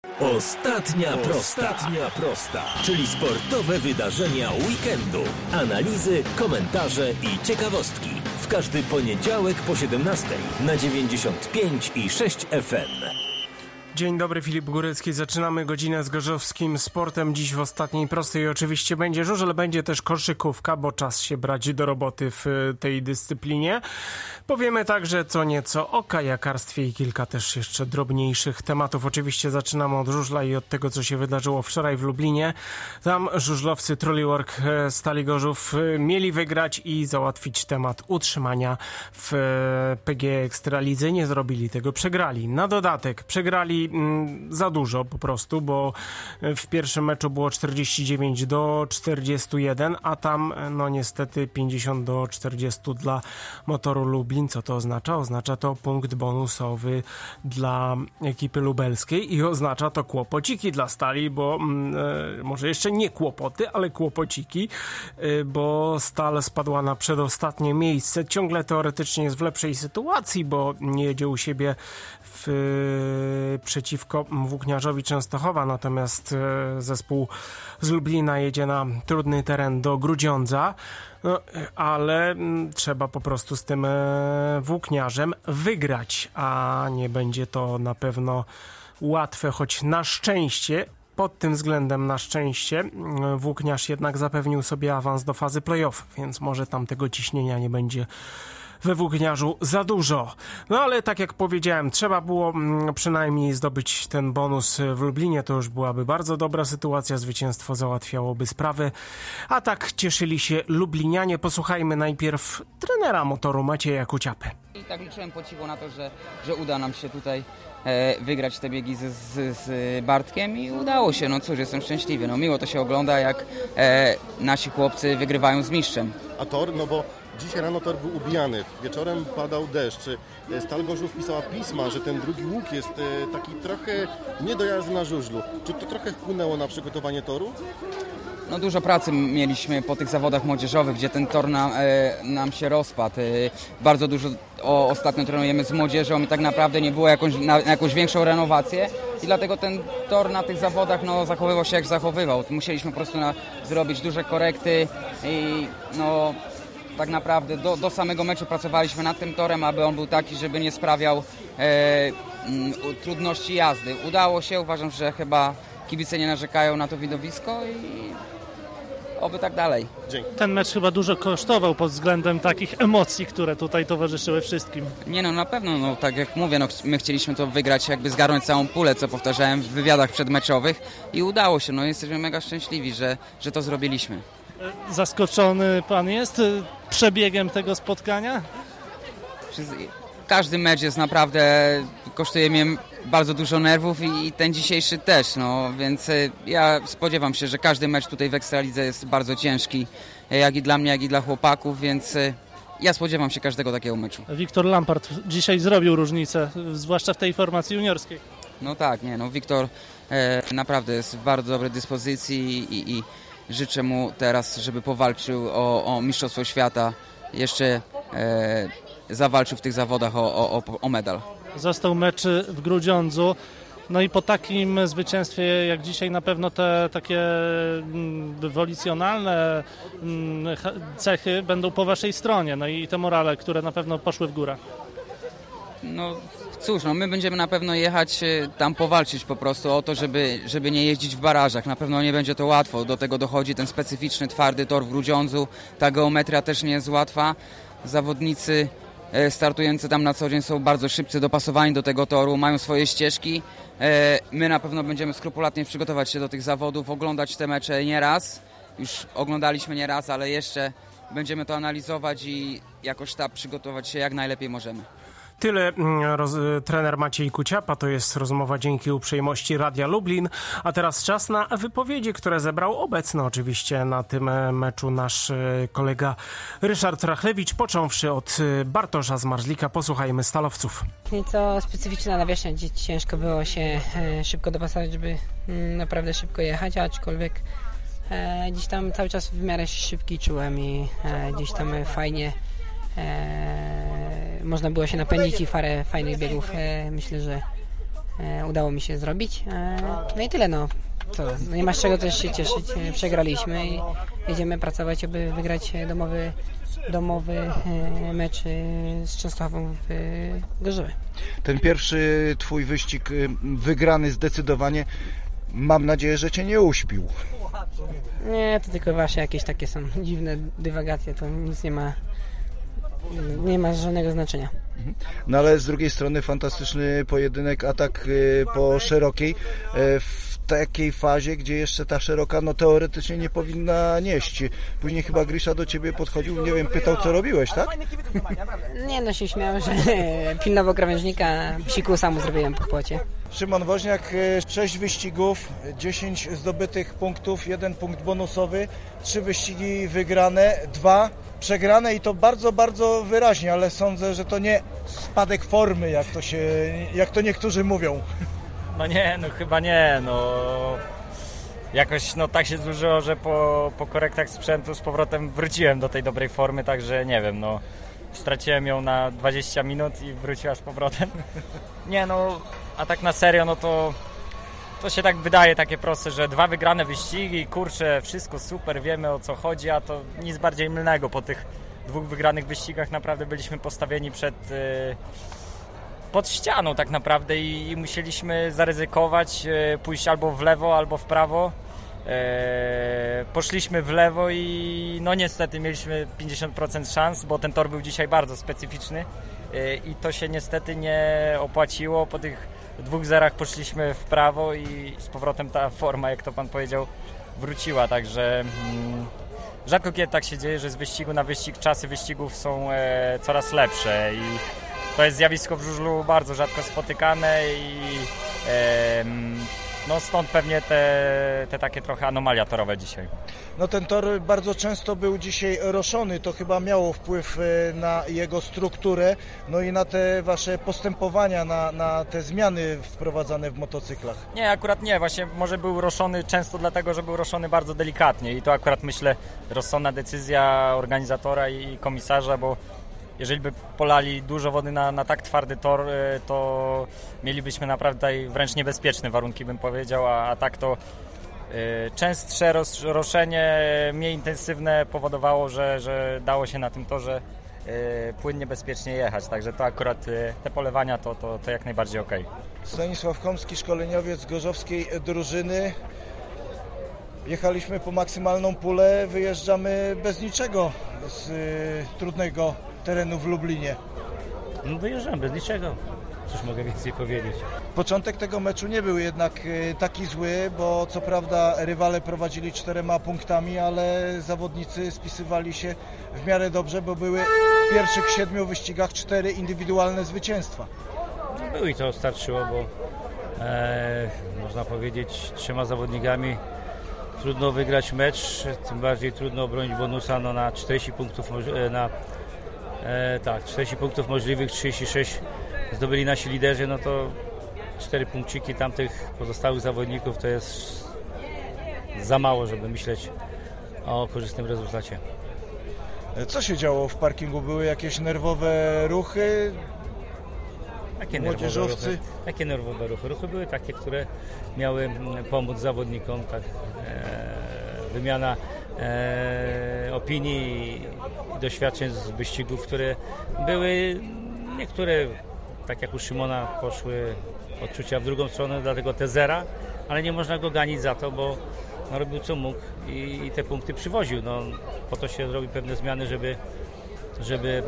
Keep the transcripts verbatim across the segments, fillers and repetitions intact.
Ostatnia prosta. Ostatnia prosta, czyli sportowe wydarzenia weekendu. Analizy, komentarze i ciekawostki. W każdy poniedziałek po siedemnastej na dziewięćdziesiąt pięć i sześć F M. Dzień dobry, Filip Górecki. Zaczynamy godzinę z gorzowskim sportem. Dziś w ostatniej prostej oczywiście będzie żużel, będzie też koszykówka, bo czas się brać do roboty w tej dyscyplinie. Powiemy także co nieco o kajakarstwie i kilka też jeszcze drobniejszych tematów. Oczywiście zaczynamy od żużla i od tego, co się wydarzyło wczoraj w Lublinie. Tam żużlowcy Trolleywork Stali Gorzów mieli wygrać i załatwić temat utrzymania w P G E Ekstralidze. Nie zrobili tego, przegrali. Na dodatek przegrali za dużo po prostu, bo w pierwszym meczu było czterdzieści dziewięć do czterdziestu jeden, a tam no niestety pięćdziesiąt do czterdziestu dla Motoru Lublin. Co to oznacza? Oznacza to punkt bonusowy dla ekipy lubelskiej i oznacza to kłopociki dla Stali, bo e, może jeszcze nie kłopoty, ale kłopociki, e, bo Stal spadła na przedostatnie miejsce. Ciągle teoretycznie jest w lepszej sytuacji, bo nie jedzie u siebie w, e, przeciwko Włókniarzowi Częstochowa, natomiast e, zespół z Lublina jedzie na trudny teren do Grudziądza. No, ale m, trzeba po prostu z tym e, Włókniarzem wygrać, a nie będzie to na pewno łatwe, choć na szczęście, pod tym względem na szczęście, Włókniarz jednak zapewnił sobie awans do fazy play-off, więc może tam tego ciśnienia nie będzie we Włókniarzu za dużo. No ale tak jak powiedziałem, trzeba było mm, przynajmniej zdobyć ten bonus w Lublinie, to już byłaby bardzo dobra sytuacja, zwycięstwo załatwiałoby sprawy, a tak cieszyli się lublinianie. Posłuchajmy najpierw trenera Motoru Macieja Kuciapy. I tak liczyłem po cichu na to, że, że uda nam się tutaj e, wygrać te biegi z, z, z Bartkiem i udało się. No cóż, jestem szczęśliwy. No miło to się ogląda, jak e, nasi chłopcy wygrywają z mistrzem. A tor, no bo dzisiaj rano tor był ubijany, wieczorem padał deszcz. Stal Gorzów pisała pisma, że ten drugi łuk jest taki trochę niedojazdy na żużlu. Czy to trochę wpłynęło na przygotowanie toru? No dużo pracy mieliśmy po tych zawodach młodzieżowych, gdzie ten tor nam, e, nam się rozpadł. E, bardzo dużo o, ostatnio trenujemy z młodzieżą i tak naprawdę nie było jakąś, na, na jakąś większą renowację i dlatego ten tor na tych zawodach no, zachowywał się jak zachowywał. Musieliśmy po prostu na, zrobić duże korekty i no... Tak naprawdę do, do samego meczu pracowaliśmy nad tym torem, aby on był taki, żeby nie sprawiał e, m, trudności jazdy. Udało się, uważam, że chyba kibice nie narzekają na to widowisko i oby tak dalej. Dzięki. Ten mecz chyba dużo kosztował pod względem takich emocji, które tutaj towarzyszyły wszystkim. Nie no, na pewno, no, tak jak mówię, no, my chcieliśmy to wygrać, jakby zgarnąć całą pulę, co powtarzałem w wywiadach przedmeczowych i udało się. No, jesteśmy mega szczęśliwi, że, że to zrobiliśmy. Zaskoczony pan jest przebiegiem tego spotkania? Każdy mecz jest naprawdę, kosztuje mnie bardzo dużo nerwów i ten dzisiejszy też, no więc ja spodziewam się, że każdy mecz tutaj w Ekstralidze jest bardzo ciężki, jak i dla mnie, jak i dla chłopaków, więc ja spodziewam się każdego takiego meczu. Wiktor Lampart dzisiaj zrobił różnicę, zwłaszcza w tej formacji juniorskiej. No tak, nie, no Wiktor e, naprawdę jest w bardzo dobrej dyspozycji i, i życzę mu teraz, żeby powalczył o, o Mistrzostwo Świata, jeszcze e, zawalczył w tych zawodach o, o, o medal. Został mecz w Grudziądzu, no i po takim zwycięstwie jak dzisiaj na pewno te takie wolicjonalne cechy będą po waszej stronie, no i te morale, które na pewno poszły w górę. No cóż, no my będziemy na pewno jechać tam powalczyć po prostu o to, żeby, żeby nie jeździć w barażach. Na pewno nie będzie to łatwo. Do tego dochodzi ten specyficzny, twardy tor w Grudziądzu. Ta geometria też nie jest łatwa. Zawodnicy startujący tam na co dzień są bardzo szybcy, dopasowani do tego toru, mają swoje ścieżki. My na pewno będziemy skrupulatnie przygotować się do tych zawodów, oglądać te mecze nie raz. Już oglądaliśmy nie raz, ale jeszcze będziemy to analizować i jako sztab przygotować się jak najlepiej możemy. Tyle roz, trener Maciej Kuciapa, to jest rozmowa dzięki uprzejmości Radia Lublin, a teraz czas na wypowiedzi, które zebrał obecny oczywiście na tym meczu nasz kolega Ryszard Rachlewicz, począwszy od Bartosza z Marzlika. Posłuchajmy stalowców. Nieco specyficzna nawierzchnia, gdzie ciężko było się szybko dopasować, żeby naprawdę szybko jechać, aczkolwiek gdzieś tam cały czas w miarę szybki czułem i gdzieś tam fajnie E, można było się napędzić i parę fajnych biegów e, myślę, że e, udało mi się zrobić. E, no i tyle, no. Co? No nie ma z czego też się cieszyć. E, przegraliśmy i jedziemy pracować, aby wygrać domowy, domowy e, mecz e, z Częstochową w e, Gorzowie. Ten pierwszy twój wyścig wygrany zdecydowanie, mam nadzieję, że cię nie uśpił. Nie, to tylko wasze jakieś takie są dziwne dywagacje, to nic nie ma, nie ma żadnego znaczenia. No ale z drugiej strony fantastyczny pojedynek, atak po szerokiej, w takiej fazie, gdzie jeszcze ta szeroka no teoretycznie nie powinna nieść. Później chyba Grisza do ciebie podchodził, nie wiem, pytał co robiłeś, tak? Nie, no się śmiałem, że pilnował krawężnika, psikusa mu zrobiłem po płocie. Szymon Woźniak, sześć wyścigów, dziesięć zdobytych punktów, jeden punkt bonusowy, trzy wyścigi wygrane, dwa przegrane i to bardzo, bardzo wyraźnie, ale sądzę, że to nie spadek formy, jak to się, jak to niektórzy mówią. No nie, no chyba nie, no jakoś no tak się złożyło, że po, po korektach sprzętu z powrotem wróciłem do tej dobrej formy, także nie wiem, no straciłem ją na dwadzieścia minut i wróciła z powrotem. Nie no, a tak na serio, no to to się tak wydaje takie proste, że dwa wygrane wyścigi, kurczę, wszystko super, wiemy o co chodzi, a to nic bardziej mylnego. Po tych dwóch wygranych wyścigach naprawdę byliśmy postawieni przed yy, pod ścianą tak naprawdę i, i musieliśmy zaryzykować, yy, pójść albo w lewo, albo w prawo. Yy, poszliśmy w lewo i no niestety mieliśmy pięćdziesiąt procent szans, bo ten tor był dzisiaj bardzo specyficzny yy, i to się niestety nie opłaciło. Po tych dwóch zerach poszliśmy w prawo i z powrotem ta forma, jak to pan powiedział, wróciła, także mm, rzadko kiedy tak się dzieje, że z wyścigu na wyścig czasy wyścigów są e, coraz lepsze i to jest zjawisko w żużlu bardzo rzadko spotykane i e, no stąd pewnie te, te takie trochę anomalia torowe dzisiaj. No ten tor bardzo często był dzisiaj roszony, to chyba miało wpływ na jego strukturę, no i na te wasze postępowania, na, na te zmiany wprowadzane w motocyklach. Nie, akurat nie, właśnie może był roszony często dlatego, że był roszony bardzo delikatnie i to akurat myślę rozsądna decyzja organizatora i komisarza, bo jeżeli by polali dużo wody na, na tak twardy tor, to mielibyśmy naprawdę tutaj wręcz niebezpieczne warunki, bym powiedział, a, a tak to y, częstsze roz, roszenie, mniej intensywne powodowało, że, że dało się na tym torze y, płynnie, bezpiecznie jechać. Także to akurat y, te polewania to, to, to jak najbardziej okej. Stanisław Komski, szkoleniowiec gorzowskiej drużyny. Jechaliśmy po maksymalną pulę, wyjeżdżamy bez niczego z y, trudnego terenu w Lublinie. No wyjeżdżam bez niczego. Cóż mogę więcej powiedzieć. Początek tego meczu nie był jednak taki zły, bo co prawda rywale prowadzili czterema punktami, ale zawodnicy spisywali się w miarę dobrze, bo były w pierwszych siedmiu wyścigach cztery indywidualne zwycięstwa. No było i to starczyło, bo e, można powiedzieć trzema zawodnikami trudno wygrać mecz, tym bardziej trudno obronić bonusa no, na czterdzieści punktów na E, tak, czterdzieści punktów możliwych, trzydzieści sześć zdobyli nasi liderzy, no to cztery punkciki tamtych pozostałych zawodników to jest za mało, żeby myśleć o korzystnym rezultacie. Co się działo w parkingu? Były jakieś nerwowe ruchy? Takie młodzieżowcy? Nerwowe ruchy, takie nerwowe ruchy. Ruchy były takie, które miały pomóc zawodnikom, tak, e, wymiana e, opinii i doświadczeń z wyścigów, które były, niektóre, tak jak u Szymona, poszły odczucia w drugą stronę, dlatego te zera, ale nie można go ganić za to, bo no, robił co mógł i, i te punkty przywoził. No, po to się robi pewne zmiany, żeby, żeby,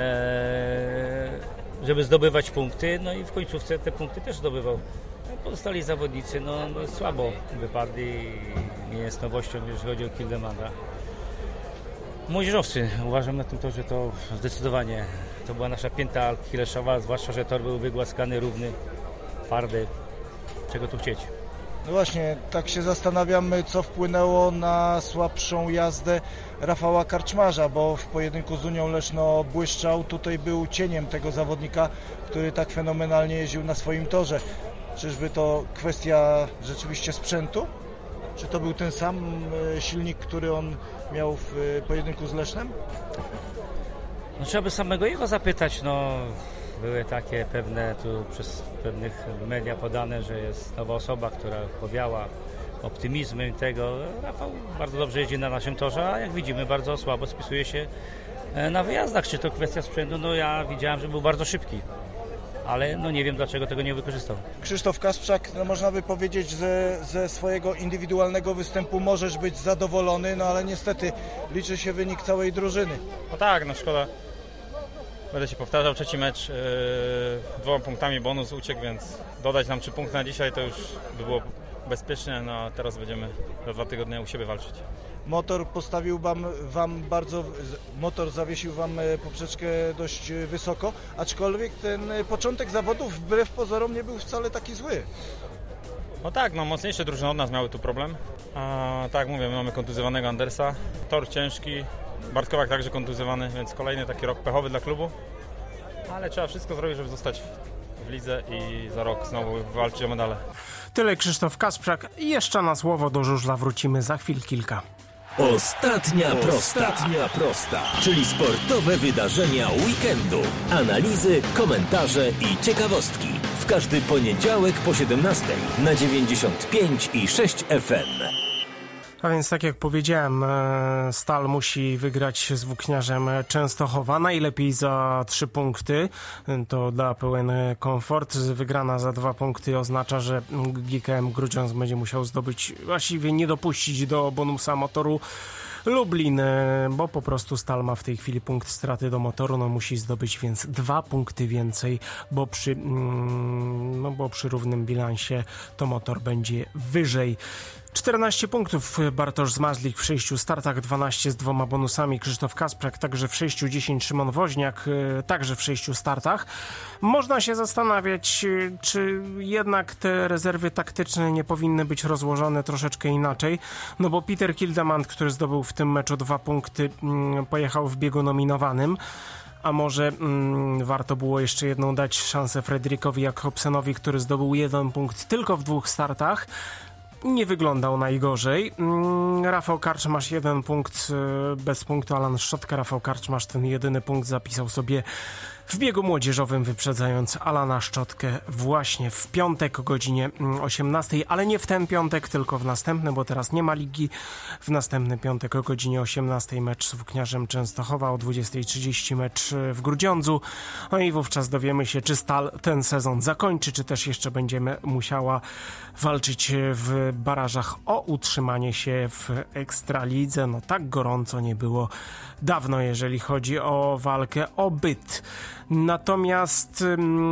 e, żeby zdobywać punkty, no i w końcówce te punkty też zdobywał. Pozostali zawodnicy no, no, słabo wypadli, nie jest nowością, jeżeli chodzi o Kildemanda. Młodzieżowcy, uważam na tym torze to zdecydowanie to była nasza pięta achillesowa, zwłaszcza, że tor był wygłaskany, równy, twardy. Czego tu chcieć? No właśnie, tak się zastanawiamy, co wpłynęło na słabszą jazdę Rafała Karczmarza, bo w pojedynku z Unią Leszno błyszczał, tutaj był cieniem tego zawodnika, który tak fenomenalnie jeździł na swoim torze. Czyżby to kwestia rzeczywiście sprzętu? Czy to był ten sam silnik, który on miał w pojedynku z Lesznem? No, trzeba by samego jego zapytać. No, były takie pewne, tu przez pewnych media podane, że jest nowa osoba, która powiała optymizmem tego. Rafał bardzo dobrze jeździ na naszym torze, a jak widzimy bardzo słabo spisuje się na wyjazdach. Czy to kwestia sprzętu? No ja widziałem, że był bardzo szybki, ale no nie wiem dlaczego tego nie wykorzystał. Krzysztof Kasprzak, no można by powiedzieć, że ze swojego indywidualnego występu możesz być zadowolony, no ale niestety liczy się wynik całej drużyny. No tak, no szkoda. Będę się powtarzał, trzeci mecz, yy, dwoma punktami bonus uciekł, więc dodać nam trzy punkty na dzisiaj to już by było bezpiecznie, no a teraz będziemy za dwa tygodnie u siebie walczyć. Motor postawił wam, wam bardzo, motor zawiesił wam poprzeczkę dość wysoko, aczkolwiek ten początek zawodów wbrew pozorom nie był wcale taki zły. No tak, no mocniejsze drużyny od nas miały tu problem. A, tak jak mówię, my mamy kontuzjowanego Andersa, tor ciężki, Bartkowak także kontuzjowany, więc kolejny taki rok pechowy dla klubu. Ale trzeba wszystko zrobić, żeby zostać w lidze i za rok znowu walczyć o medale. Tyle Krzysztof Kasprzak. Jeszcze na słowo do żużla wrócimy za chwil kilka. Ostatnia prosta. Ostatnia prosta, czyli sportowe wydarzenia weekendu. Analizy, komentarze i ciekawostki. W każdy poniedziałek po siedemnastej na dziewięćdziesiąt pięć i sześć F M. A więc tak jak powiedziałem, Stal musi wygrać z Włókniarzem Częstochowa, najlepiej za trzy punkty, to da pełen komfort. Wygrana za dwa punkty oznacza, że G K M Grudziądz będzie musiał zdobyć, właściwie nie dopuścić do bonusa Motoru Lublin, bo po prostu Stal ma w tej chwili punkt straty do Motoru, no musi zdobyć więc dwa punkty więcej, bo przy, no bo przy równym bilansie to Motor będzie wyżej. czternaście punktów Bartosz Zmarzlik w sześciu startach, dwanaście z dwoma bonusami, Krzysztof Kasprzak także w sześciu, dziesięć Szymon Woźniak także w sześciu startach. Można się zastanawiać, czy jednak te rezerwy taktyczne nie powinny być rozłożone troszeczkę inaczej, no bo Peter Kildemand, który zdobył w tym meczu dwa punkty, pojechał w biegu nominowanym. A może mm, warto było jeszcze jedną dać szansę Fredrikowi Jakobsenowi, który zdobył jeden punkt tylko w dwóch startach. Nie wyglądał najgorzej. Rafał Karczmasz jeden punkt, bez punktu Alan Szczotka. Rafał Karczmasz ten jedyny punkt zapisał sobie w biegu młodzieżowym, wyprzedzając Alana Szczotkę właśnie w piątek o godzinie osiemnastej, ale nie w ten piątek, tylko w następny, bo teraz nie ma ligi. W następny piątek o godzinie osiemnastej mecz z Włókniarzem Częstochowa, o dwudziestej trzydzieści mecz w Grudziądzu. No i wówczas dowiemy się, czy Stal ten sezon zakończy, czy też jeszcze będziemy musiała walczyć w barażach o utrzymanie się w Ekstralidze. No tak gorąco nie było dawno, jeżeli chodzi o walkę o byt. Natomiast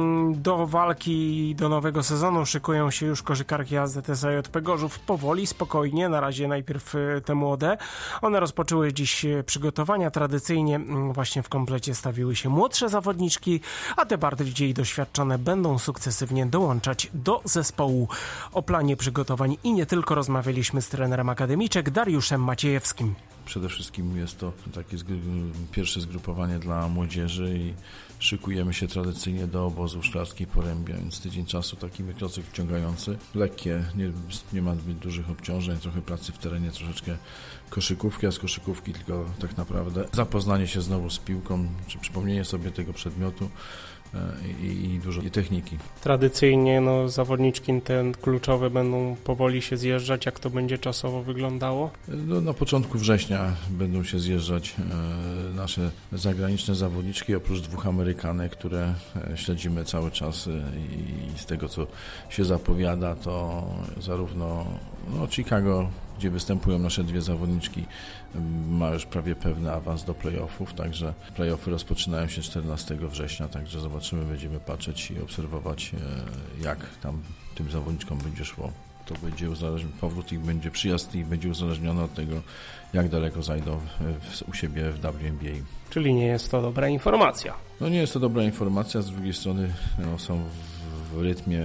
do walki do nowego sezonu szykują się już koszykarki A Z S A J P Gorzów powoli, spokojnie. Na razie najpierw te młode. One rozpoczęły dziś przygotowania. Tradycyjnie właśnie w komplecie stawiły się młodsze zawodniczki, a te bardziej doświadczone będą sukcesywnie dołączać do zespołu. O planie przygotowań i nie tylko rozmawialiśmy z trenerem akademiczek Dariuszem Maciejewskim. Przede wszystkim jest to takie zgru- pierwsze zgrupowanie dla młodzieży i szykujemy się tradycyjnie do obozu w Szklarskiej Porębie, więc tydzień czasu taki wykrocek wciągający, lekkie, nie, nie ma zbyt dużych obciążeń, trochę pracy w terenie, troszeczkę koszykówki, a z koszykówki tylko tak naprawdę zapoznanie się znowu z piłką, czy przypomnienie sobie tego przedmiotu i, i dużo i techniki. Tradycyjnie no, zawodniczki te kluczowe będą powoli się zjeżdżać. Jak to będzie czasowo wyglądało? No, na początku września będą się zjeżdżać e, nasze zagraniczne zawodniczki, oprócz dwóch Amerykanek, które śledzimy cały czas e, i z tego, co się zapowiada, to zarówno no, Chicago, gdzie występują nasze dwie zawodniczki, ma już prawie pewny awans do playoffów, także playoffy rozpoczynają się czternastego września, także zobaczymy, będziemy patrzeć i obserwować, jak tam tym zawodniczkom będzie szło. To będzie uzależnione, powrót ich będzie, przyjazd ich będzie uzależniony od tego, jak daleko zajdą w, u siebie w W N B A. Czyli nie jest to dobra informacja. No nie jest to dobra informacja, z drugiej strony no, są w, w rytmie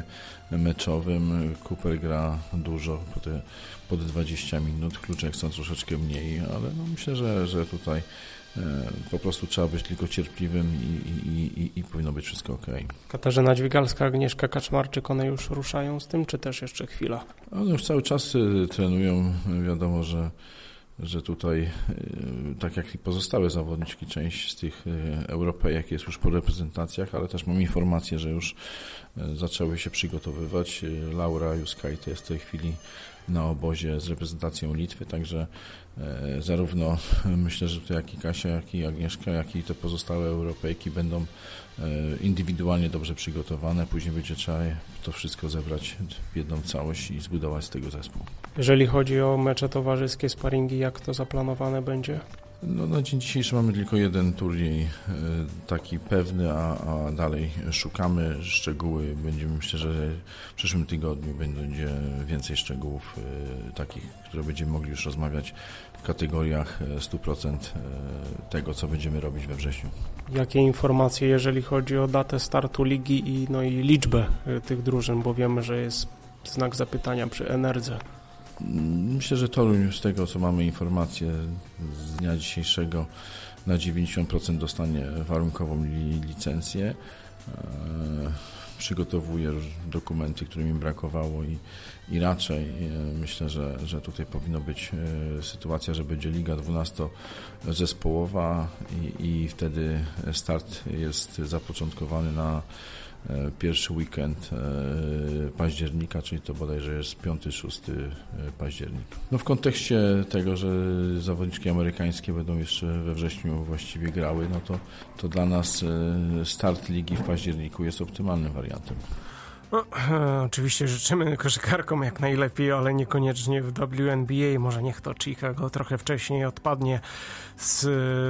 meczowym. Cooper gra dużo, po te, pod dwadzieścia minut, Kluczek są troszeczkę mniej, ale no myślę, że, że tutaj e, po prostu trzeba być tylko cierpliwym i, i, i, i powinno być wszystko ok. Katarzyna Dźwigalska, Agnieszka Kaczmarczyk, one już ruszają z tym, czy też jeszcze chwila? One już cały czas trenują, wiadomo, że że tutaj, tak jak i pozostałe zawodniczki, część z tych Europejek jest już po reprezentacjach, ale też mam informację, że już zaczęły się przygotowywać. Laura Juskajte jest w tej chwili na obozie z reprezentacją Litwy, także zarówno myślę, że to jak i Kasia, jak i Agnieszka, jak i te pozostałe Europejki będą indywidualnie dobrze przygotowane. Później będzie trzeba to wszystko zebrać w jedną całość i zbudować z tego zespół. Jeżeli chodzi o mecze towarzyskie, sparingi, jak to zaplanowane będzie? No, na dzień dzisiejszy mamy tylko jeden turniej taki pewny, a, a dalej szukamy szczegóły. Będziemy, myślę, że w przyszłym tygodniu będzie więcej szczegółów takich, które będziemy mogli już rozmawiać w kategoriach sto procent tego, co będziemy robić we wrześniu. Jakie informacje, jeżeli chodzi o datę startu ligi i, no i liczbę tych drużyn, bo wiemy, że jest znak zapytania przy Enerdze. Myślę, że Toruń, z tego co mamy informację z dnia dzisiejszego, na dziewięćdziesiąt procent dostanie warunkową li, licencję. E, przygotowuje dokumenty, których mi brakowało i, i raczej e, myślę, że, że tutaj powinno być e, sytuacja, że będzie liga dwunastozespołowa i, i wtedy start jest zapoczątkowany na pierwszy weekend października, czyli to bodajże jest piąty szósty październik. No w kontekście tego, że zawodniczki amerykańskie będą jeszcze we wrześniu właściwie grały, no to, to dla nas start ligi w październiku jest optymalnym wariantem. No, oczywiście życzymy koszykarkom jak najlepiej, ale niekoniecznie w W N B A. Może niech to Chicago trochę wcześniej odpadnie z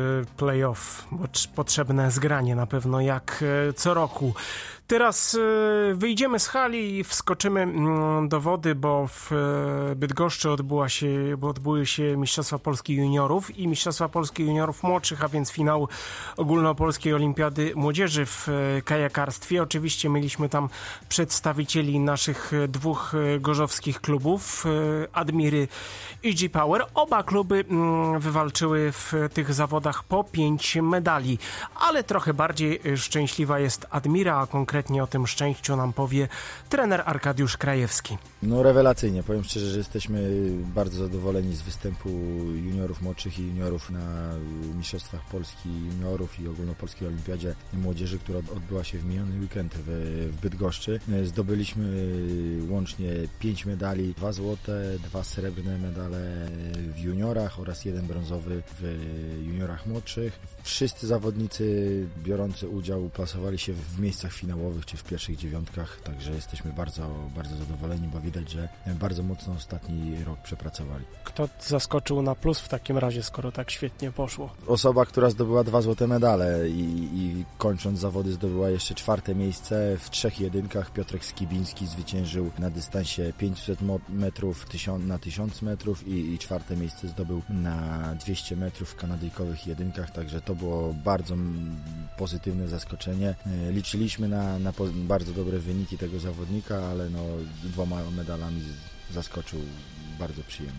playoff, bo potrzebne zgranie na pewno jak co roku. Teraz wyjdziemy z hali i wskoczymy do wody, bo w Bydgoszczy odbyła się, bo odbyły się Mistrzostwa Polski Juniorów i Mistrzostwa Polski Juniorów Młodszych, a więc finał Ogólnopolskiej Olimpiady Młodzieży w kajakarstwie. Oczywiście mieliśmy tam przedstawicieli naszych dwóch gorzowskich klubów, Admiry i G-Power. Oba kluby wywalczyły w tych zawodach po pięć medali, ale trochę bardziej szczęśliwa jest Admira, a konkretnie o tym szczęściu nam powie trener Arkadiusz Krajewski. No rewelacyjnie, powiem szczerze, że jesteśmy bardzo zadowoleni z występu juniorów młodszych i juniorów na Mistrzostwach Polski Juniorów i Ogólnopolskiej Olimpiadzie Młodzieży, która odbyła się w miniony weekend w, w Bydgoszczy. Zdobyliśmy łącznie pięć medali, dwa złote, dwa srebrne medale w juniorach oraz jeden brązowy w juniorach młodszych. Wszyscy zawodnicy biorący udział plasowali się w miejscach finałowych czy w pierwszych dziewiątkach, także jesteśmy bardzo, bardzo zadowoleni, bo widać, że bardzo mocno ostatni rok przepracowali. Kto zaskoczył na plus w takim razie, skoro tak świetnie poszło? Osoba, która zdobyła dwa złote medale i, i kończąc zawody zdobyła jeszcze czwarte miejsce w trzech jedynkach. Piotrek Skibiński zwyciężył na dystansie pięćset metrów na tysiąc metrów i, i czwarte miejsce zdobył na dwieście metrów w kanadyjkowych jedynkach, także to było bardzo pozytywne zaskoczenie. Liczyliśmy na, na bardzo dobre wyniki tego zawodnika, ale no, dwoma medalami zaskoczył bardzo przyjemnie.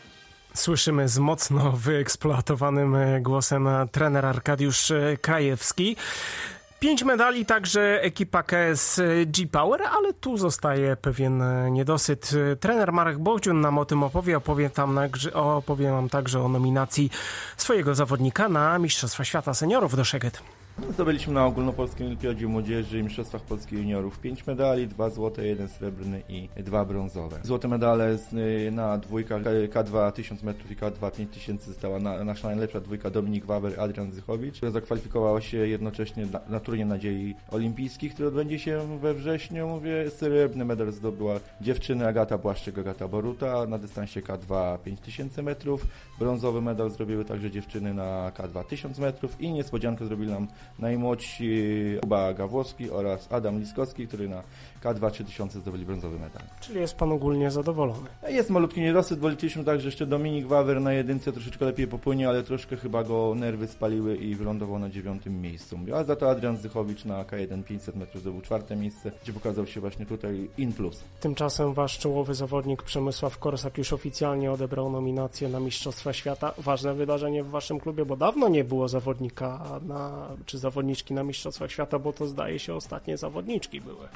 Słyszymy z mocno wyeksploatowanym głosem trener Arkadiusz Krajewski. Pięć medali także ekipa K S G-Power, ale tu zostaje pewien niedosyt. Trener Marek Boździun nam o tym opowie, opowie, tam, opowie nam także o nominacji swojego zawodnika na Mistrzostwa Świata Seniorów do Szeged. Zdobyliśmy na Ogólnopolskiej Olimpiadzie Młodzieży i Mistrzostwach Polski Juniorów pięć medali, dwa złote, jeden srebrny i dwa brązowe. Złote medale z, na dwójkach K dwa tysiąc metrów i K dwa pięć tysięcy została na, nasza najlepsza dwójka Dominik Wawer, Adrian Zychowicz, która zakwalifikowała się jednocześnie na, na turniej Nadziei Olimpijskich, który odbędzie się we wrześniu. Mówię, srebrny medal zdobyła dziewczyny Agata Błaszczyk, Agata Boruta na dystansie K dwa pięć tysięcy metrów. Brązowy medal zrobiły także dziewczyny na K dwa tysiąc metrów i niespodziankę zrobili nam najmłodsi Kuba Gawłowski oraz Adam Liskowski, który na K dwa trzy tysiące zdobyli brązowy medal. Czyli jest pan ogólnie zadowolony? Jest malutki niedosyt, bo liczyliśmy tak, że jeszcze Dominik Wawer na jedynce troszeczkę lepiej popłynie, ale troszkę chyba go nerwy spaliły i wylądował na dziewiątym miejscu. A za to Adrian Zychowicz na K jeden pięćset metrów zdobył czwarte miejsce, gdzie pokazał się właśnie tutaj in plus. Tymczasem wasz czołowy zawodnik Przemysław Korsak już oficjalnie odebrał nominację na Mistrzostwa Świata. Ważne wydarzenie w waszym klubie, bo dawno nie było zawodnika na, czy zawodniczki na Mistrzostwach Świata, bo to zdaje się ostatnie zawodniczki były.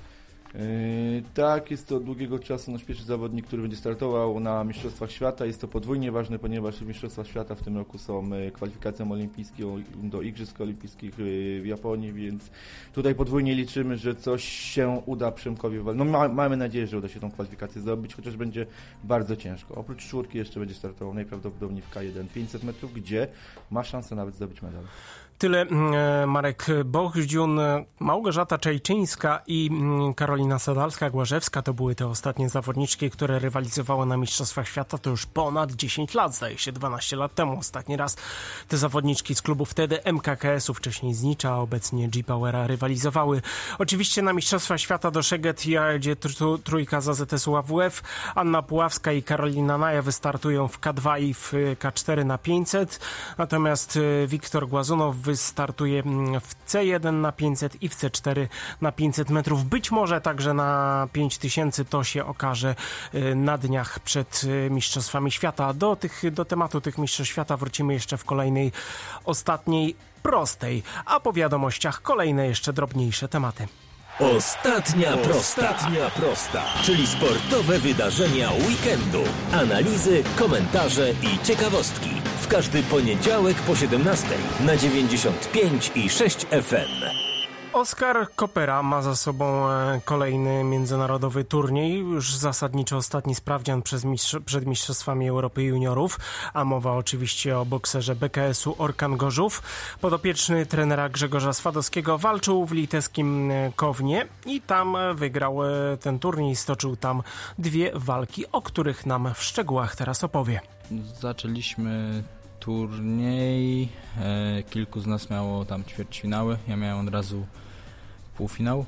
Yy, tak, jest to od długiego czasu nasz pierwszy zawodnik, który będzie startował na Mistrzostwach Świata. Jest to podwójnie ważne, ponieważ w Mistrzostwach Świata w tym roku są kwalifikacją olimpijską do Igrzysk Olimpijskich w Japonii, więc tutaj podwójnie liczymy, że coś się uda Przemkowi. No ma, mamy nadzieję, że uda się tą kwalifikację zdobyć, chociaż będzie bardzo ciężko. Oprócz czwórki jeszcze będzie startował najprawdopodobniej w K jeden pięćset metrów, gdzie ma szansę nawet zdobyć medal. Tyle Marek Bochdziun, Małgorzata Czajczyńska i Karolina Sadalska-Głażewska to były te ostatnie zawodniczki, które rywalizowały na Mistrzostwach Świata. To już ponad dziesięć lat, zdaje się, dwanaście lat temu. Ostatni raz te zawodniczki z klubu wtedy M K K S-u, wcześniej z Nicza, a obecnie G-Powera rywalizowały. Oczywiście na Mistrzostwa Świata do Szeged jedzie trójka z A Z S-u A W F. Anna Puławska i Karolina Naja wystartują w K dwa i w K cztery na pięćset. Natomiast Wiktor Głazunow wystartuje w C jeden na pięćset i w C cztery na pięćset metrów. Być może także na pięć tysięcy, to się okaże na dniach przed Mistrzostwami Świata. Do, tych, do tematu tych Mistrzostw Świata wrócimy jeszcze w kolejnej, ostatniej, prostej, a po wiadomościach kolejne jeszcze drobniejsze tematy. Ostatnia prosta. Ostatnia prosta, czyli sportowe wydarzenia weekendu. Analizy, komentarze i ciekawostki. W każdy poniedziałek po siedemnastej na dziewięćdziesiąt pięć i sześć F M. Oskar Kopera ma za sobą kolejny międzynarodowy turniej, już zasadniczo ostatni sprawdzian przez mistrz- przed Mistrzostwami Europy Juniorów, a mowa oczywiście o bokserze B K S-u Orkan Gorzów. Podopieczny trenera Grzegorza Swadowskiego walczył w litewskim Kownie i tam wygrał ten turniej, stoczył tam dwie walki, o których nam w szczegółach teraz opowie. Zaczęliśmy turniej, e, kilku z nas miało tam ćwierćfinały, ja miałem od razu półfinał,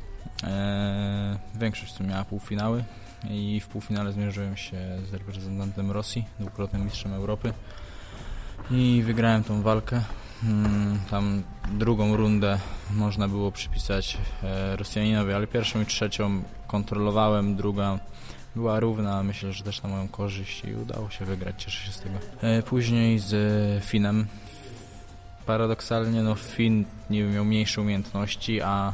e, większość tu miała półfinały i w półfinale zmierzyłem się z reprezentantem Rosji, dwukrotnym mistrzem Europy i wygrałem tą walkę. Hmm, tam drugą rundę można było przypisać e, Rosjaninowi, ale pierwszą i trzecią kontrolowałem, druga była równa, myślę, że też na moją korzyść i udało się wygrać, cieszę się z tego. E, później z Finem. Paradoksalnie no Fin nie miał mniejsze umiejętności, a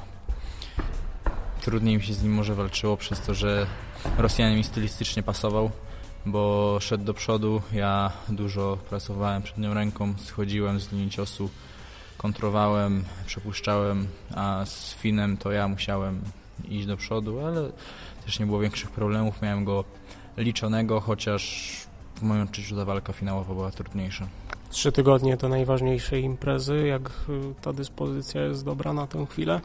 trudniej mi się z nim może walczyło przez to, że Rosjanin mi stylistycznie pasował, bo szedł do przodu, ja dużo pracowałem przednią ręką, schodziłem z linii ciosu, kontrowałem, przepuszczałem, a z Finem to ja musiałem iść do przodu, ale też nie było większych problemów, miałem go liczonego, chociaż w moim odczuciu ta walka finałowa była trudniejsza. Trzy tygodnie to najważniejsze imprezy, jak ta dyspozycja jest dobra na tę chwilę?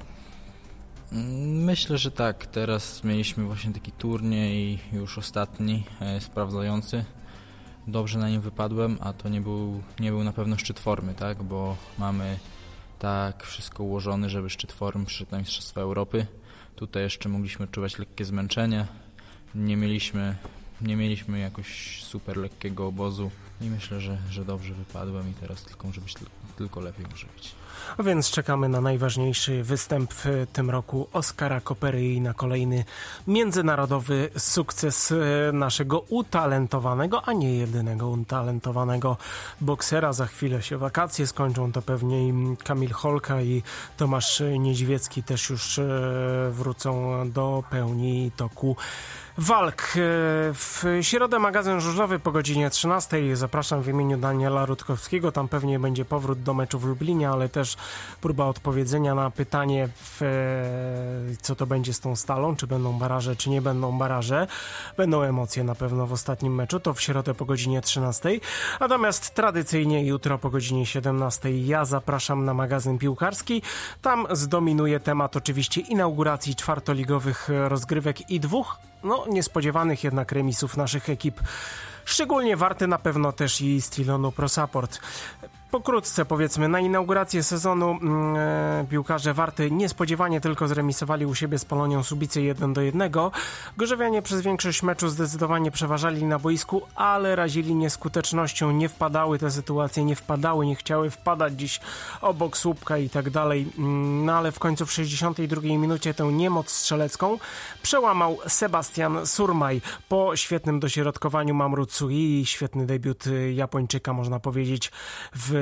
Myślę, że tak. Teraz mieliśmy właśnie taki turniej, już ostatni, e, sprawdzający. Dobrze na nim wypadłem, a to nie był, nie był na pewno szczyt formy, tak? Bo mamy tak wszystko ułożone, żeby szczyt formy przyszedł na Mistrzostwa Europy. Tutaj jeszcze mogliśmy odczuwać lekkie zmęczenie. Nie mieliśmy, nie mieliśmy jakoś super lekkiego obozu i myślę, że, że dobrze wypadłem i teraz tylko może być tylko lepiej może być. A więc czekamy na najważniejszy występ w tym roku Oskara Kopery i na kolejny międzynarodowy sukces naszego utalentowanego, a nie jedynego utalentowanego boksera. Za chwilę się wakacje skończą, to pewnie i Kamil Holka i Tomasz Niedźwiecki też już wrócą do pełni toku walk. W środę magazyn żużlowy po godzinie trzynastej. Zapraszam w imieniu Daniela Rutkowskiego. Tam pewnie będzie powrót do meczu w Lublinie, ale też próba odpowiedzenia na pytanie, w, co to będzie z tą Stalą, czy będą baraże, czy nie będą baraże. Będą emocje na pewno w ostatnim meczu, to w środę po godzinie trzynastej. Natomiast tradycyjnie jutro po godzinie siedemnastej ja zapraszam na magazyn piłkarski. Tam zdominuje temat oczywiście inauguracji czwartoligowych rozgrywek i dwóch no niespodziewanych jednak remisów naszych ekip. Szczególnie warty na pewno też i Strilonu Pro Support. Pokrótce powiedzmy, na inaugurację sezonu e, piłkarze Warty niespodziewanie tylko zremisowali u siebie z Polonią Subice jeden do jednego. Gorzowianie przez większość meczu zdecydowanie przeważali na boisku, ale razili nieskutecznością, nie wpadały te sytuacje, nie wpadały, nie chciały wpadać gdzieś obok słupka i tak dalej. No ale w końcu w sześćdziesiątej drugiej minucie tę niemoc strzelecką przełamał Sebastian Surmaj po świetnym dośrodkowaniu Mamrut Sui i świetny debiut Japończyka, można powiedzieć, w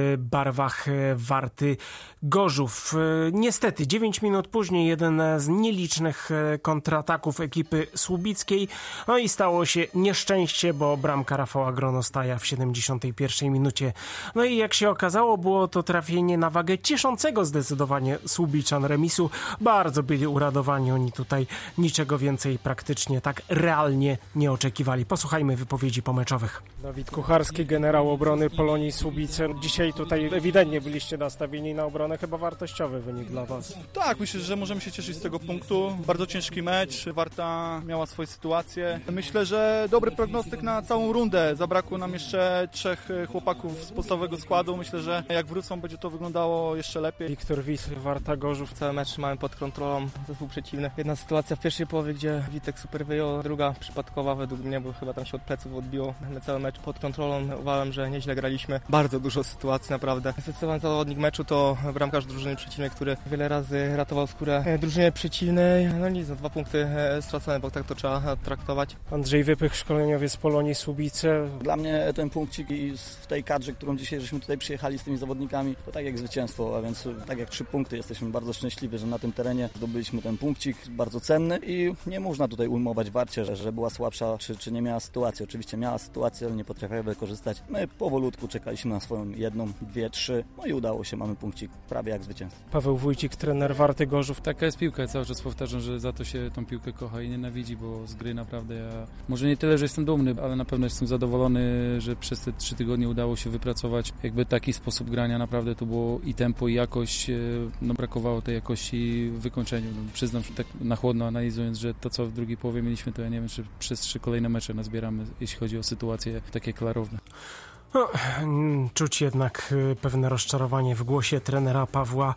barwach Warty Gorzów. Niestety, dziewięć minut później jeden z nielicznych kontrataków ekipy słubickiej, no i stało się nieszczęście, bo bramka Rafała Gronostaja w siedemdziesiątej pierwszej minucie. No i jak się okazało, było to trafienie na wagę cieszącego zdecydowanie Słubiczan remisu. Bardzo byli uradowani, oni tutaj niczego więcej praktycznie tak realnie nie oczekiwali. Posłuchajmy wypowiedzi pomeczowych. Dawid Kucharski, generał obrony Polonii Słubice. Dzisiaj tutaj ewidentnie byliście nastawieni na obronę, chyba wartościowy wynik dla was. Tak, myślę, że możemy się cieszyć z tego punktu. Bardzo ciężki mecz, Warta miała swoje sytuacje. Myślę, że dobry prognostyk na całą rundę. Zabrakło nam jeszcze trzech chłopaków z podstawowego składu. Myślę, że jak wrócą, będzie to wyglądało jeszcze lepiej. Wiktor Wis, Warta Gorzów. Cały mecz mamy pod kontrolą, zespół przeciwny. Jedna sytuacja w pierwszej połowie, gdzie Witek super wyjął, druga przypadkowa według mnie, bo chyba tam się od pleców odbiło. Mamy cały mecz pod kontrolą. Uważam, że nieźle graliśmy. Bardzo dużo sytuacji, naprawdę. Zdecydowany zawodnik meczu to bramkarz drużyny przeciwnej, który wiele razy ratował skórę drużynie przeciwnej. No nic, no dwa punkty stracone, bo tak to trzeba traktować. Andrzej Wypych, szkoleniowiec Polonii Słubice. Dla mnie ten punkcik i w tej kadrze, którą dzisiaj żeśmy tutaj przyjechali z tymi zawodnikami, to tak jak zwycięstwo, a więc tak jak trzy punkty. Jesteśmy bardzo szczęśliwi, że na tym terenie zdobyliśmy ten punkcik, bardzo cenny i nie można tutaj ujmować Warcie, że, że była słabsza, czy, czy nie miała sytuacji. Oczywiście miała sytuację, ale nie potrafiła wykorzystać. My powolutku czekaliśmy na swoją jedną, dwie, trzy, no i udało się, mamy punkcik prawie jak zwycięstwo. Paweł Wójcik, trener Warty Gorzów. Taka jest piłka, cały czas powtarzam, że za to się tą piłkę kocha i nienawidzi, bo z gry naprawdę ja, może nie tyle, że jestem dumny, ale na pewno jestem zadowolony, że przez te trzy tygodnie udało się wypracować jakby taki sposób grania, naprawdę to było i tempo, i jakość, no brakowało tej jakości w wykończeniu. No, przyznam się tak na chłodno analizując, że to co w drugiej połowie mieliśmy, to ja nie wiem, czy przez trzy kolejne mecze nazbieramy, jeśli chodzi o sytuacje takie klarowne. No, czuć jednak pewne rozczarowanie w głosie trenera Pawła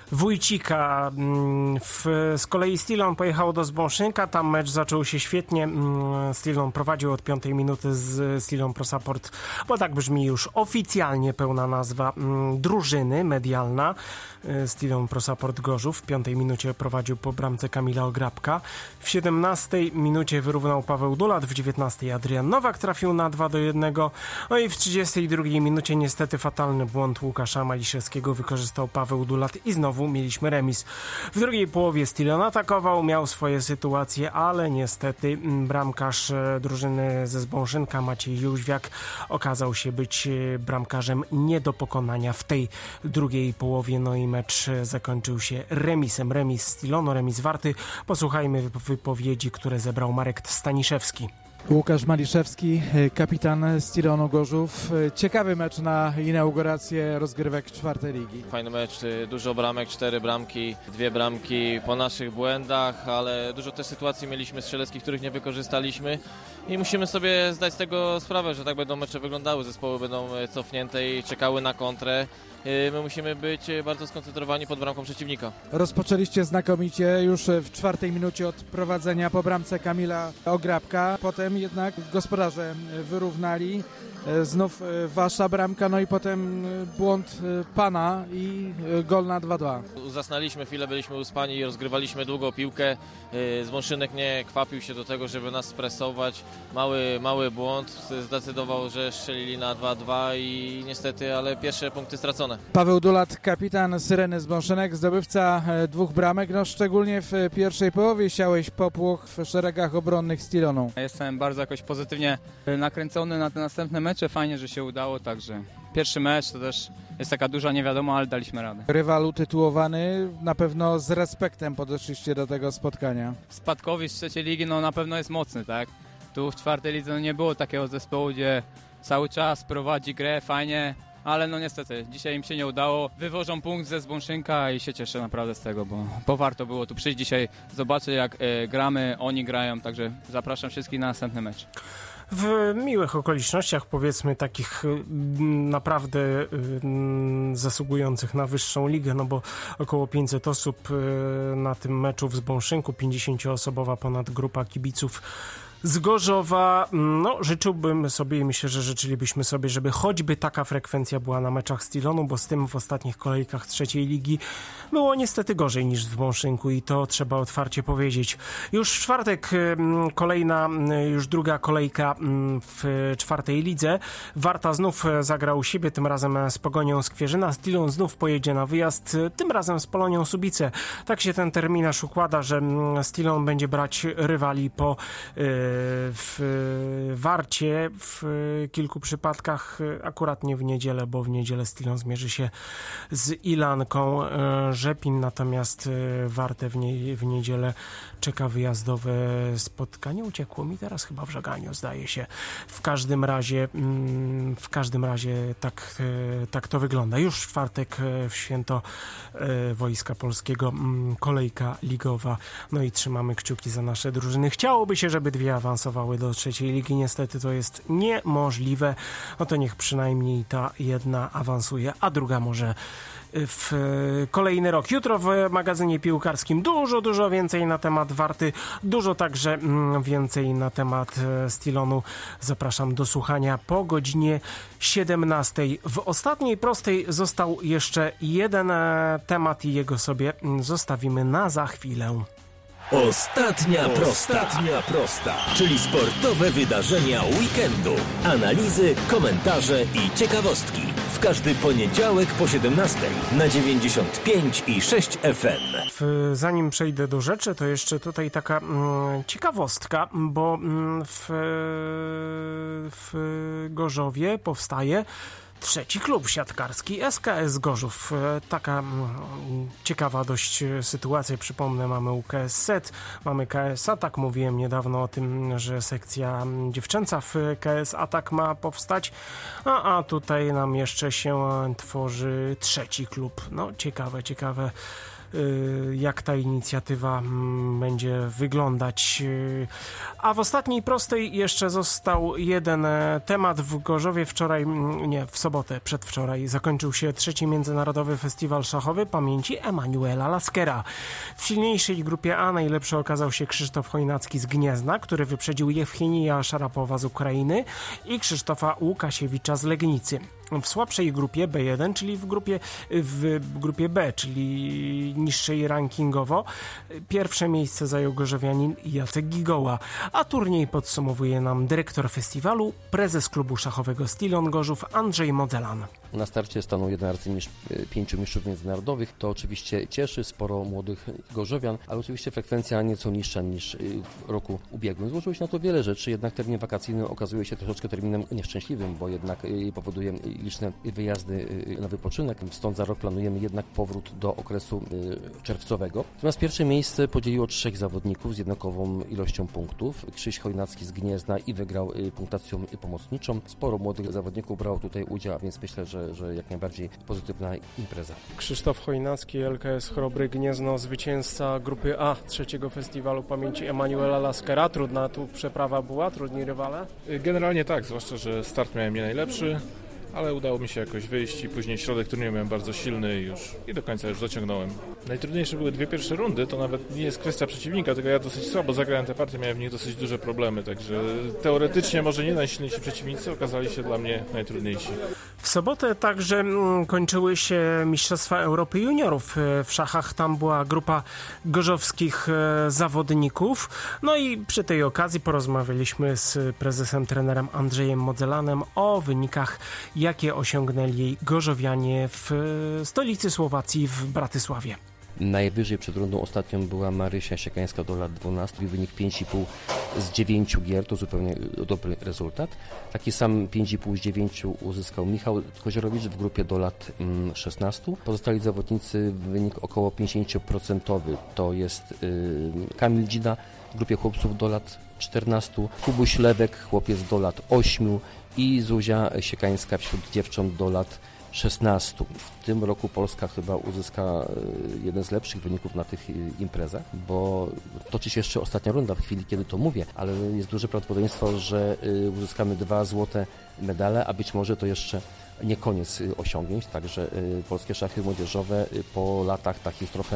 Wójcika. W, z kolei Stilon pojechał do Zbąszynka, tam mecz zaczął się świetnie. Stilon prowadził od piątej minuty z Stilon Pro Support, bo tak brzmi już oficjalnie pełna nazwa drużyny medialna. Stilon Pro Support Gorzów w piątej minucie prowadził po bramce Kamila Ograbka. W siedemnastej minucie wyrównał Paweł Dulat, w dziewiętnastej Adrian Nowak trafił na dwa do jednego. No i w trzydziestej drugiej minucie niestety fatalny błąd Łukasza Maliszewskiego wykorzystał Paweł Dulat i znowu mieliśmy remis. W drugiej połowie Stilon atakował, miał swoje sytuacje, ale niestety bramkarz drużyny ze Zbąszynka Maciej Jóźwiak okazał się być bramkarzem nie do pokonania w tej drugiej połowie. No i mecz zakończył się remisem. Remis Stilonu, remis Warty. Posłuchajmy wypowiedzi, które zebrał Marek Staniszewski. Łukasz Maliszewski, kapitan Stilonu Gorzów. Ciekawy mecz na inaugurację rozgrywek czwartej ligi. Fajny mecz, dużo bramek, cztery bramki, dwie bramki po naszych błędach, ale dużo też sytuacji mieliśmy strzeleckich, których nie wykorzystaliśmy i musimy sobie zdać z tego sprawę, że tak będą mecze wyglądały. Zespoły będą cofnięte i czekały na kontrę. My musimy być bardzo skoncentrowani pod bramką przeciwnika. Rozpoczęliście znakomicie już w czwartej minucie od prowadzenia po bramce Kamila Ograbka. Potem jednak gospodarze wyrównali. Znów wasza bramka, no i potem błąd pana i gol na dwa dwa. Zasnęliśmy chwilę, byliśmy uspani i rozgrywaliśmy długo piłkę. Zbąszynek nie kwapił się do tego, żeby nas stresować. Mały, mały błąd zdecydował, że strzelili na dwa dwa i niestety, ale pierwsze punkty stracone. Paweł Dulat, kapitan Syreny Zbąszynek, zdobywca dwóch bramek. No szczególnie w pierwszej połowie siałeś popłoch w szeregach obronnych Stilonu. Jestem bardzo jakoś pozytywnie nakręcony na te następne mecze. Fajnie, że się udało, także pierwszy mecz to też jest taka duża niewiadoma, ale daliśmy radę. Rywal utytułowany, na pewno z respektem podeszliście do tego spotkania. Spadkowicz z trzeciej ligi no na pewno jest mocny, tak? Tu w czwartej lidze no, nie było takiego zespołu, gdzie cały czas prowadzi grę fajnie, ale no niestety dzisiaj im się nie udało. Wywożą punkt ze Zbąszynka i się cieszę naprawdę z tego, bo, bo warto było tu przyjść dzisiaj, zobaczyć jak y, gramy, oni grają, także zapraszam wszystkich na następny mecz. W miłych okolicznościach, powiedzmy takich naprawdę zasługujących na wyższą ligę, no bo około pięćset osób na tym meczu w Zbąszynku, pięćdziesięcioosobowa ponad grupa kibiców Z Gorzowa, no życzyłbym sobie i myślę, że życzylibyśmy sobie, żeby choćby taka frekwencja była na meczach Stilonu, bo z tym w ostatnich kolejkach trzeciej ligi było niestety gorzej niż w Mąszynku i to trzeba otwarcie powiedzieć. Już w czwartek kolejna, już druga kolejka w czwartej lidze. Warta znów zagra u siebie, tym razem z Pogonią Skwierzyna. Stilon znów pojedzie na wyjazd, tym razem z Polonią Subice. Tak się ten terminarz układa, że Stilon będzie brać rywali po w Warcie, w kilku przypadkach, akurat nie w niedzielę, bo w niedzielę Stilon zmierzy się z Ilanką Rzepin, natomiast Wartę w, nie, w niedzielę czeka wyjazdowe spotkanie. Uciekło mi teraz chyba w Żaganiu, zdaje się. W każdym razie w każdym razie tak, tak to wygląda. Już w czwartek w święto Wojska Polskiego kolejka ligowa. No i trzymamy kciuki za nasze drużyny. Chciałoby się, żeby dwie awansowały do trzeciej ligi. Niestety to jest niemożliwe. No to niech przynajmniej ta jedna awansuje, a druga może w kolejny rok. Jutro w magazynie piłkarskim dużo, dużo więcej na temat Warty, dużo także więcej na temat Stilonu. Zapraszam do słuchania po godzinie siedemnastej. W ostatniej prostej został jeszcze jeden temat i jego sobie zostawimy na za chwilę. Ostatnia prosta. Ostatnia prosta, czyli sportowe wydarzenia weekendu. Analizy, komentarze i ciekawostki. W każdy poniedziałek po siedemnastej na dziewięćdziesiąt pięć i sześć F M. W, zanim przejdę do rzeczy, to jeszcze tutaj taka mm, ciekawostka, bo mm, w, w Gorzowie powstaje trzeci klub siatkarski, S K S Gorzów. Taka ciekawa dość sytuacja. Przypomnę, mamy U K S Z, mamy K S Atak. Mówiłem niedawno o tym, że sekcja dziewczęca w K S Atak ma powstać, a, a tutaj nam jeszcze się tworzy trzeci klub. No ciekawe, ciekawe jak ta inicjatywa będzie wyglądać. A w ostatniej prostej jeszcze został jeden temat. W Gorzowie wczoraj, nie, w sobotę, przedwczoraj zakończył się trzeci Międzynarodowy Festiwal Szachowy pamięci Emanuela Laskera. W silniejszej grupie A najlepszy okazał się Krzysztof Chojnacki z Gniezna, który wyprzedził Jewchenija Szarapowa z Ukrainy i Krzysztofa Łukasiewicza z Legnicy. W słabszej grupie B jeden, czyli w grupie, w grupie B, czyli niższej rankingowo, pierwsze miejsce zajął gorzowianin Jacek Gigoła, a turniej podsumowuje nam dyrektor festiwalu, prezes klubu szachowego Stilon Gorzów Andrzej Modzelan. Na starcie stanął jeden arcymistrz, pięciu mistrzów międzynarodowych. To oczywiście cieszy, sporo młodych gorzowian, ale oczywiście frekwencja nieco niższa niż w roku ubiegłym. Złożyło się na to wiele rzeczy, jednak termin wakacyjny okazuje się troszeczkę terminem nieszczęśliwym, bo jednak powoduje liczne wyjazdy na wypoczynek. Stąd za rok planujemy jednak powrót do okresu czerwcowego. Natomiast pierwsze miejsce podzieliło trzech zawodników z jednakową ilością punktów. Krzyś Chojnacki z Gniezna i wygrał punktacją pomocniczą. Sporo młodych zawodników brało tutaj udział, a więc myślę, że, że jak najbardziej pozytywna impreza. Krzysztof Chojnacki, L K S Chrobry Gniezno, zwycięzca grupy A trzeciego Festiwalu Pamięci Emanuela Laskera. Trudna tu przeprawa była, trudni rywale? Generalnie tak, zwłaszcza, że start miałem nie najlepszy, ale udało mi się jakoś wyjść i później środek turnieju miałem bardzo silny i już i do końca już dociągnąłem. Najtrudniejsze były dwie pierwsze rundy, to nawet nie jest kwestia przeciwnika, tylko ja dosyć słabo zagrałem te partie, miałem w nich dosyć duże problemy, także teoretycznie może nie najsilniejsi przeciwnicy okazali się dla mnie najtrudniejsi. W sobotę także kończyły się Mistrzostwa Europy Juniorów w szachach. Tam była grupa gorzowskich zawodników. No i przy tej okazji porozmawialiśmy z prezesem, trenerem Andrzejem Modzelanem o wynikach, jakie osiągnęli jej gorzowianie w stolicy Słowacji, w Bratysławie. Najwyżej przed rundą ostatnią była Marysia Siekańska do lat dwunastu, wynik pięć i pół z dziewięciu gier, to zupełnie dobry rezultat. Taki sam pięć i pół z dziewięciu uzyskał Michał Koziorowicz w grupie do lat szesnastu. Pozostali zawodnicy wynik około pięćdziesiąt procent, to jest yy, Kamil Dzida w grupie chłopców do lat czternastu, Kubuś Lewek, chłopiec do lat ośmiu i Zuzia Siekańska wśród dziewcząt do lat szesnastu. W tym roku Polska chyba uzyska jeden z lepszych wyników na tych imprezach, bo toczy się jeszcze ostatnia runda w chwili, kiedy to mówię, ale jest duże prawdopodobieństwo, że uzyskamy dwa złote medale, a być może to jeszcze nie koniec osiągnięć, także polskie szachy młodzieżowe po latach takich trochę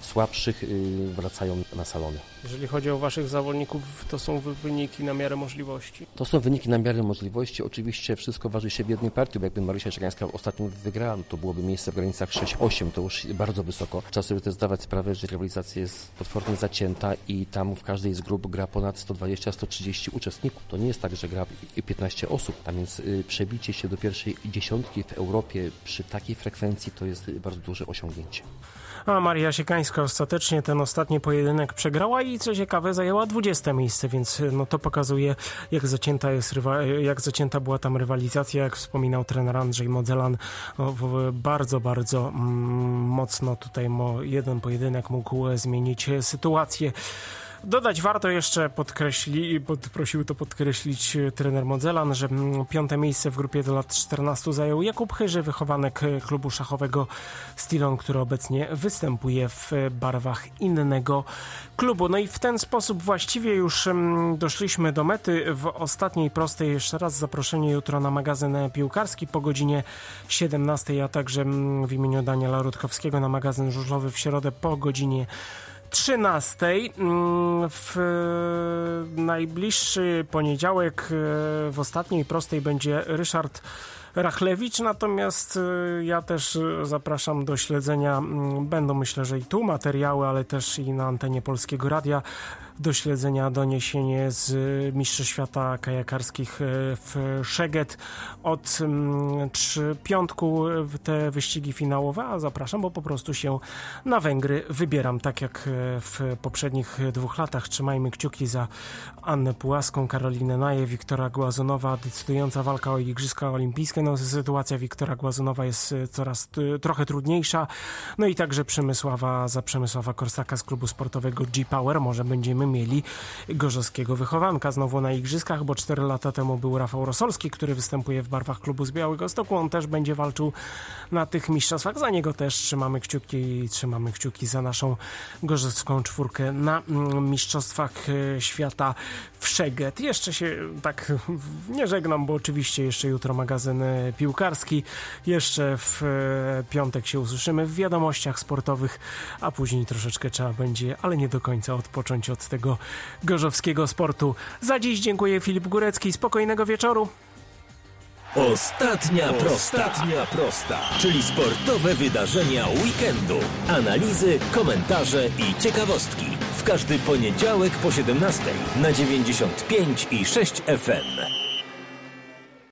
słabszych wracają na salony. Jeżeli chodzi o waszych zawodników, to są wyniki na miarę możliwości? To są wyniki na miarę możliwości. Oczywiście wszystko waży się w jednej partii, bo jakby Marysia Siekańska ostatnio wygrała, to byłoby miejsce w granicach sześć osiem, to już bardzo wysoko. Trzeba sobie też zdawać sprawę, że rywalizacja jest potwornie zacięta i tam w każdej z grup gra ponad sto dwadzieścia do stu trzydziestu uczestników. To nie jest tak, że gra piętnaście osób, a więc przebicie się do pierwszej dziesiątki w Europie przy takiej frekwencji to jest bardzo duże osiągnięcie. A Maria Siekańska ostatecznie ten ostatni pojedynek przegrała i co ciekawe zajęła dwudzieste miejsce, więc no to pokazuje jak zacięta jest jak zacięta była tam rywalizacja, jak wspominał trener Andrzej Modzelan, no, bardzo, bardzo mm, mocno tutaj mo, jeden pojedynek mógł zmienić sytuację. Dodać warto jeszcze podkreślić, prosił to podkreślić trener Modzelan, że piąte miejsce w grupie do lat czternastu zajął Jakub Chyży, wychowanek klubu szachowego Stilon, który obecnie występuje w barwach innego klubu. No i w ten sposób właściwie już doszliśmy do mety. W ostatniej prostej jeszcze raz zaproszenie jutro na magazyn piłkarski po godzinie siedemnastej, a także w imieniu Daniela Rutkowskiego na magazyn żużlowy w środę po godzinie trzynastej. W najbliższy poniedziałek w ostatniej prostej będzie Ryszard Rachlewicz, natomiast ja też zapraszam do śledzenia, będą myślę, że i tu materiały, ale też i na antenie Polskiego Radia do śledzenia doniesienie z Mistrzostw Świata kajakarskich w Szeged od trzy piątku te wyścigi finałowe, a zapraszam, bo po prostu się na Węgry wybieram, tak jak w poprzednich dwóch latach. Trzymajmy kciuki za Annę Pułaską, Karolinę Naję, Wiktora Głazunowa, decydująca walka o Igrzyska Olimpijskie. No, sytuacja Wiktora Głazunowa jest coraz t- trochę trudniejsza, no i także Przemysława, za Przemysława Korsaka z klubu sportowego G-Power. Może będziemy mieli gorzowskiego wychowanka znowu na Igrzyskach, bo cztery lata temu był Rafał Rosolski, który występuje w barwach klubu z Białegostoku. On też będzie walczył na tych mistrzostwach. Za niego też trzymamy kciuki i trzymamy kciuki za naszą gorzowską czwórkę na mistrzostwach świata w Szeged. Jeszcze się tak nie żegnam, bo oczywiście jeszcze jutro magazyn piłkarski. Jeszcze w piątek się usłyszymy w wiadomościach sportowych, a później troszeczkę trzeba będzie, ale nie do końca odpocząć od tego gorzowskiego sportu. Za dziś dziękuję, Filip Górecki. Spokojnego wieczoru. Ostatnia prosta. Ostatnia prosta, czyli sportowe wydarzenia weekendu. Analizy, komentarze i ciekawostki. W każdy poniedziałek po siedemnastej na dziewięćdziesiąt pięć i sześć F M.